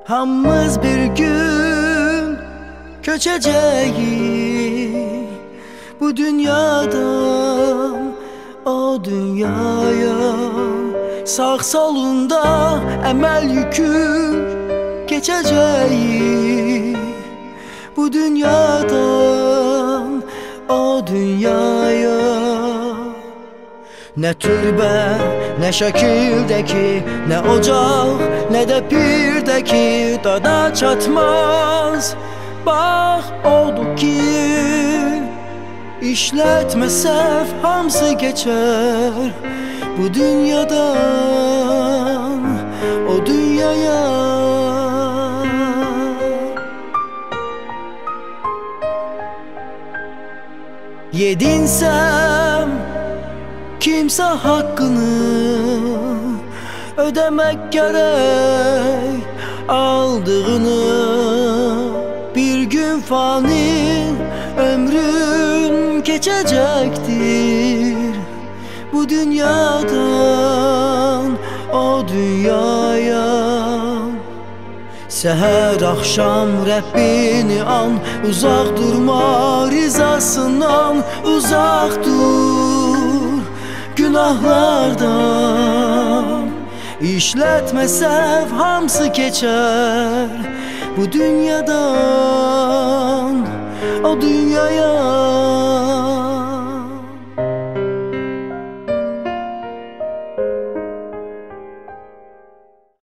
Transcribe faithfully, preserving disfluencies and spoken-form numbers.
Hamımız bir gün köçeceğiz bu dünyadan o dünyaya. Sağ solunda emel yükü geçeceğiz bu dünyadan o dünyaya. Ne türbe, ne şekildeki, ne ocaq, ne de pirdeki dada çatmaz. Bax oldu ki işletməsəv hamısı geçer bu dünyadan o dünyaya. Yedinsem kimse hakkını ödemek gerek aldığını. Bir gün fani ömrün geçecektir bu dünyadan o dünyaya. Seher akşam Rabbini an, uzak durma rizasından, uzak dur günahlardan. İşletməsəv hamısı geçer bu dünyadan o dünyaya.